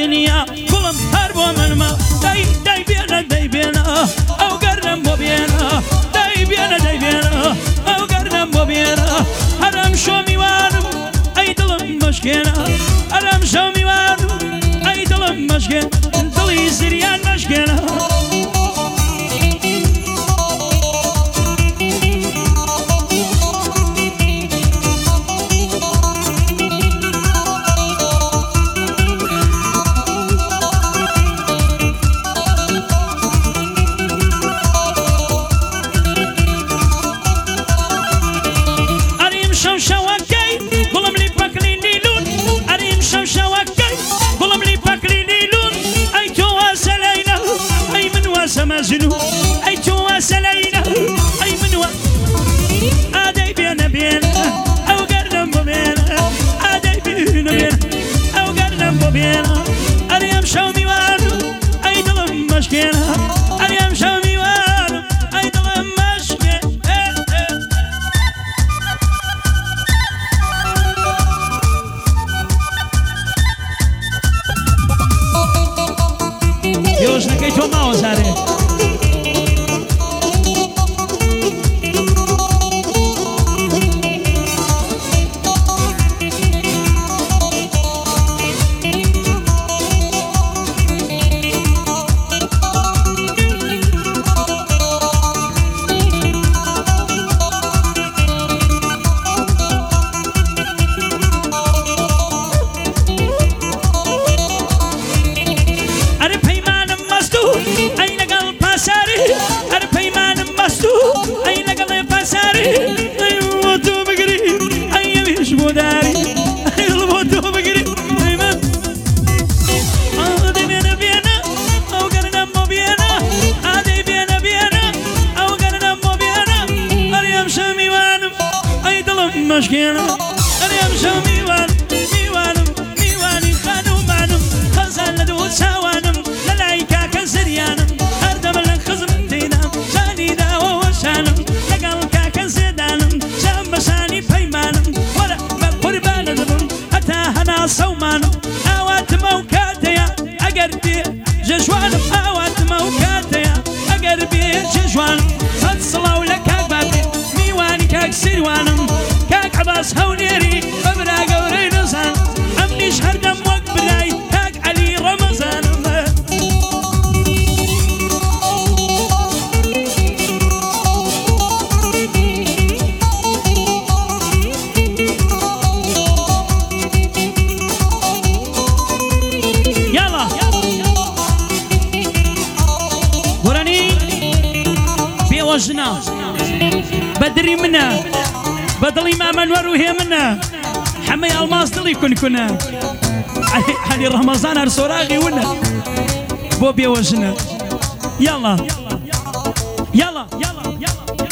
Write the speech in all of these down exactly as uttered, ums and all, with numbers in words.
دنيا كلهم هربوا من ما داي داي بينا داي بينا أو قرنم بو بينا داي بينا داي بينا أو قرنم بو بينا هرم شو ميوانم أي دلم مشكينا هرم شو ميوانم أي دلم مشكين دلي سريان مشكينا مجنون أي تواصلينا أي منو أدي بينا بينا أو قرنم بينا أدي بينا بينا أو قرنم بينا أريم شومي وانو أي دلم مشكينا أريم شومي وانو أي دلم مشكينا يوش نكيتو ماو زاري مشكلة اليوم شو ميوان ميوانم ميواني خانو مانم خزان لدو ساوانم للايكا كنسريانم هردم لنخزم تينام شاني داو وشانم لقال كاكن سيدانم شام بشاني بيمانم ورا بقربان دبم حتى هنا صومانم اوات موكاتيا اقربي جشوانم اوات موكاتيا اقربي جشوانم صد صلاو لك اقبابي ميواني كاك سيروانم عباس هونيري ببرا قوري نزان عمني شهر دم وقت براي تاج علي رمضان يلا وراني بيوجنا بدري منا بدلي ما منور وهي منا حمي الماس دلي كن كنا علي رمضان ارسوراغي ونا بوبي وجنا يلا يلا يلا يلا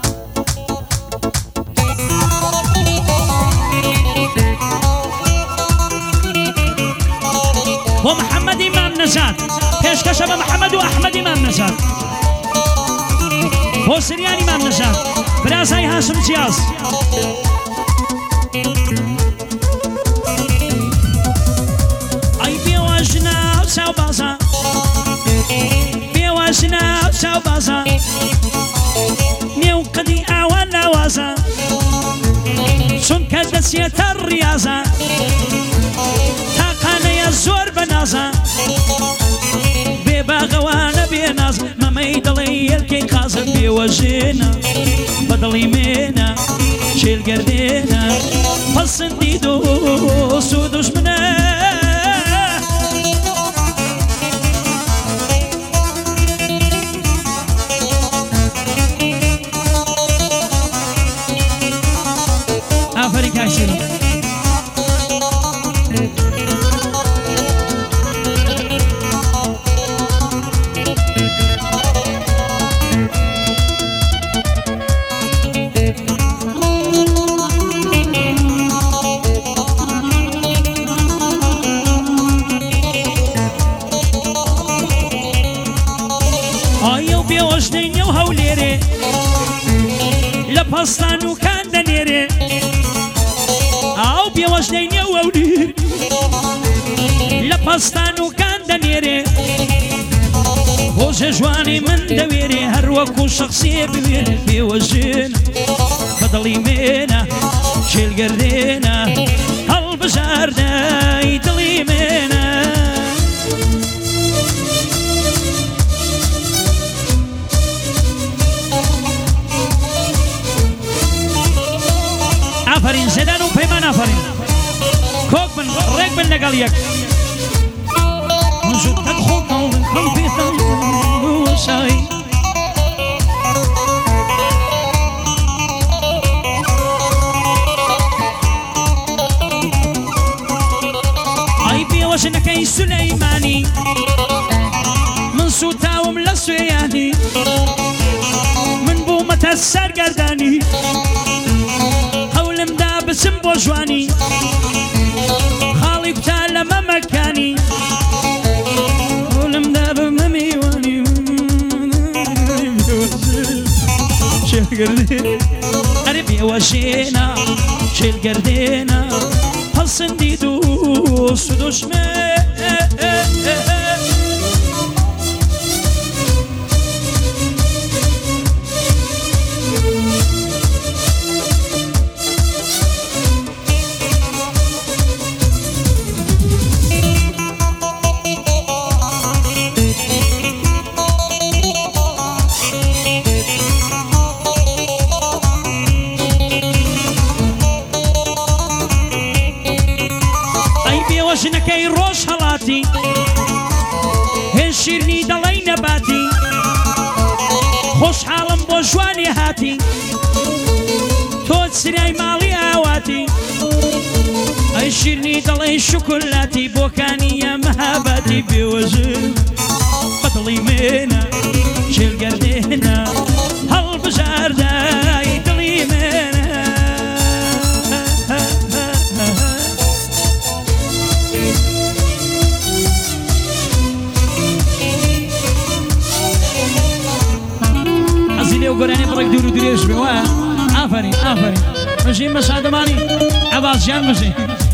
ومحمد امام نجات ايش كشف محمد واحمد امام نجات هو سريان امام نجات براساي هاشم جياز اي بيواجنا وساو بازا بيواجنا وساو بازا نيو قدي اعوانا وازا شون كدسية الرياضة تاقانا يا زور بنازا بغوانا بيناز ما ميدلي الكي قاسم بيوجينا بدلي مينا شيل قردينا فالسندي دوس ودوش منا أفريقيا شيل لبستانو كان دنيري أو بيوجدين يا ولدي پستان و کاندنیره بوز جوانی من دویره هر وکو شخصی بویره بیوزین بدلی منه شیل گردینه هل بزرده دلی منه آفرین زدن و پیمان آفرین کوک من ریک من لگل یک منزو تدخل کن کن بیتن وسای ای بیوشنک ای سلیمانی من سوتاوم لسویانی من بومت السرگردانی بسم بوجواني خالي بتاع ما مكاني ولم داب مميواني شيل قردينا قريب وشينا شيل قردينا هالصندي دوس ودوشمي شنكي روش هلاتي هنشيرني دلي نباتي خوش حالم بوجواني هاتي تود سري مالي اواتي هنشيرني دلي شوكولاتي بوكاني يا مهاباتي بوجه بطلي منا شيل قردينا هل بجار داي دلي منا وقراني برك دورو دريش بوا آفرين آفرين ماشي مساعدة ماني عباس جان ماشي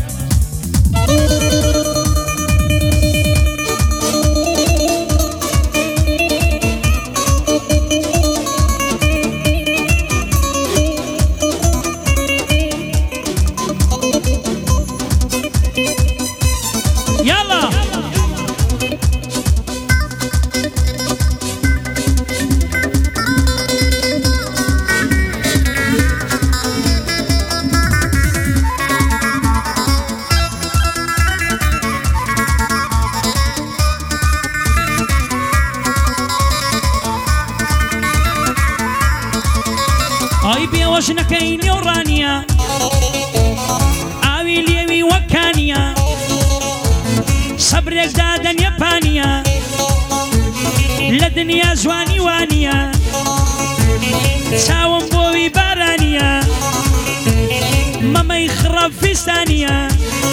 يلا اي بيوشنا كاين يورانيا عاوي ليوي وكانيا صبرك دادا يابانيا لدنيا زواني وانيا ساوم بوي بارانيا ماما يخرب في ثانية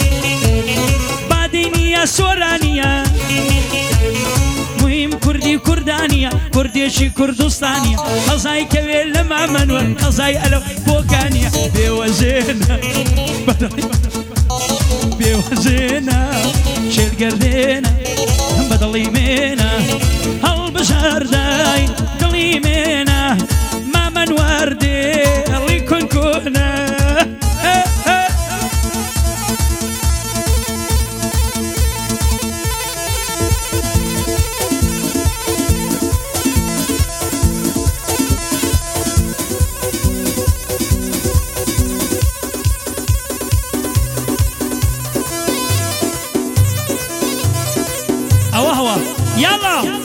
بعدينيا سورانيا مهم كردي كردانية كرديشي كردستانية قصاي كويل مع منور قصاي ألو بوكانية بيوزينا بيوزينا شيل قردينا بدلي مينا هالبشر داي دلي مينا ما منور دي اللي كن كونا يلا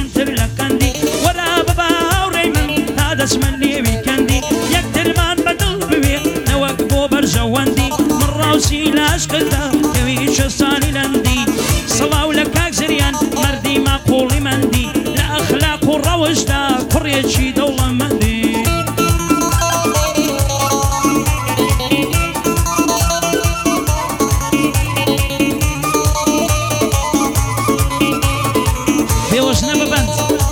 شیرینتر لە قەندی وەرا بە باوڕێی من تا دەچمە نێوی کەندی یەکترمان بەدڵ بوێ نەوەک بۆ بەرژەوەندی من ڕاوسی لە عشقدا کەوی شەستانی لەندی سڵاو لە کاک زریان مەردی ماقوڵی مەندی لە ئەخلاق و ڕەوشدا کوڕێکی دەوڵەمەندی بێوەژنە ببەند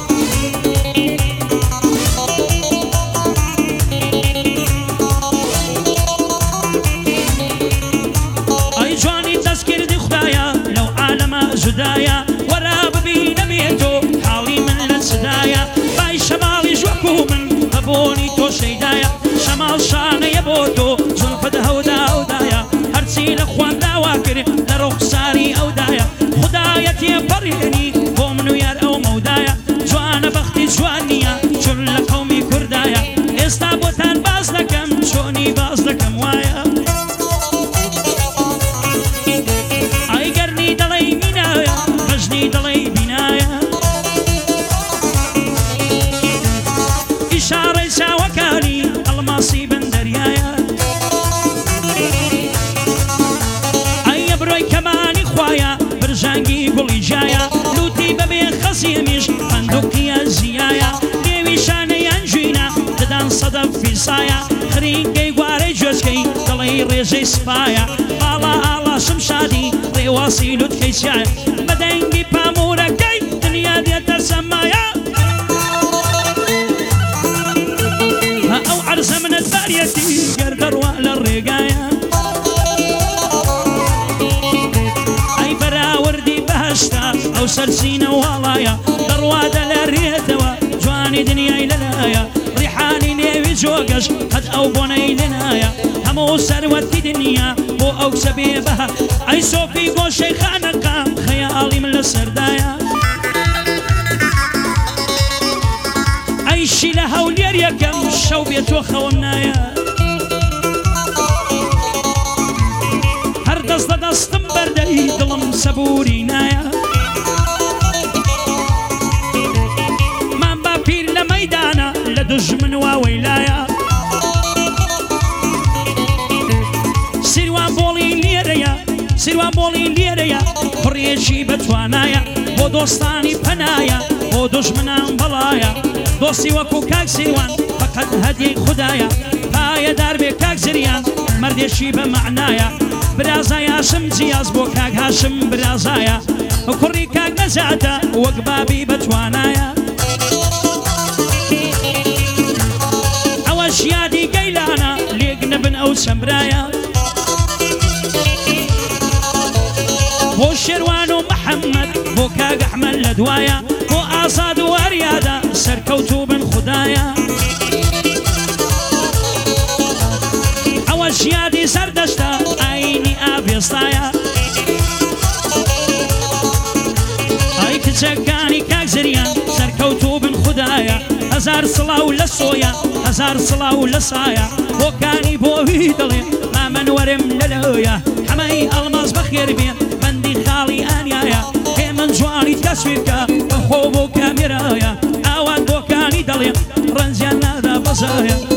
ئەی جوانی دەستکردی خوددایە لەو عالەمە جودایە وەرا ببینە بێتۆ حاڵی من لە چدایە بای شەماڵیش وەکو من بەبۆنی تۆ شەیدایە شەماڵ شانەیە بۆ تۆ زولفت هەودا هەودایە هەرچی لە خوان داوا کرد لە ڕوخساری ئەودایە خوددایە تێپەڕێنی بۆ من و یار ئەو مەودایە جوانە بەختی جوان نییە چون لە قەومی کوردایە ئێستا بۆتان باز دەکەم چۆنی باز دەکەم وایە ئای گەرنی دەڵێی مینایە بەژنی دەڵێی بینایە ئیشارەی چاوەکانی ئەڵماسی بەندەریایە ئەیە بڕۆی کەمانی خوایە برژانگی گوڵی جایە لوتی بەبێ خەزیێمیش فەندوقیە زیایە نێوی شانەیان ژوینە دەدان سەدەف فیسایە خرینگەی گوارەی جۆچکەی دەڵێی ڕێژەی سپایە باڵا ئاڵاشم شادی ڕێواسی لوتکەی چایە بەدەنگی پامورەکەی دنیا دێتە سەمایە ئەو عەرزە منت باریەتی گەر دەڕوا لە ڕێگایە ئەی بەراوردی بەهەشتا ئەو سەرچینە واڵایە دەڕوادە لە ڕێتەوە جوانی دنیای لەلایە ڕیحانی نێوی جۆگەش قەت ئەو بۆنەی لێنایە هەموو سەروەتی دنیا بۆ ئەو کچە بێبەها ئەی سۆفی گۆشەی خانەقام خەیاڵی من لە سەردایە ئەیشی لە هەولێر یەکەم شەو بێت تۆ خەوم نایە هەر دەست لە دەستم بەردەی دڵم سەبووری نایە مام با پیر لە مەیدانە لە دوژمن واوەی لایە سیروان بۆڵی لێرەیە سیروان بۆڵی لێرەیە کوڕێکی بەتوانایە بۆ دۆستانی پەنایە بۆ دوژمنان بەڵایە دۆستی وەکو کاک سیروان فەقەت هەدیەی خوددایە پایەدار بێ کاک زریان مەردێکی بە معنایە برازای هاشم جیاز بۆ کاک هاشم برازایە کوڕی کاک نەزاتە وەک بابی بەتوانایە ئەوەش یادی گەیلانە لێک نەبن ئەو چەمرایە بۆ شێروان و محەممەد بۆ کاک ئەحمەد لە دوایە بۆ ئازاد و وەریادە سەرکەوتوو بن خوددایە ئەوەش یادی سەردەشتە ئاینی ئابێستایە ئای کچەکانی کاک زریان سەرکەوتوو بن خوددایە هەزار سڵاو لە سۆیە هەزار سڵاو لە سایە بۆکانی بۆوی دڵێ مامەن وەرم لەلەوەیە هەمەی ئەڵماس بەخێر بێن بەندی خاڵی ئانیایە هێ من جوانی تەسویرکە بەخۆ بۆ کامێرایە ئاوان بۆکانی دەڵێن ڕەنجیان نادا بەزایە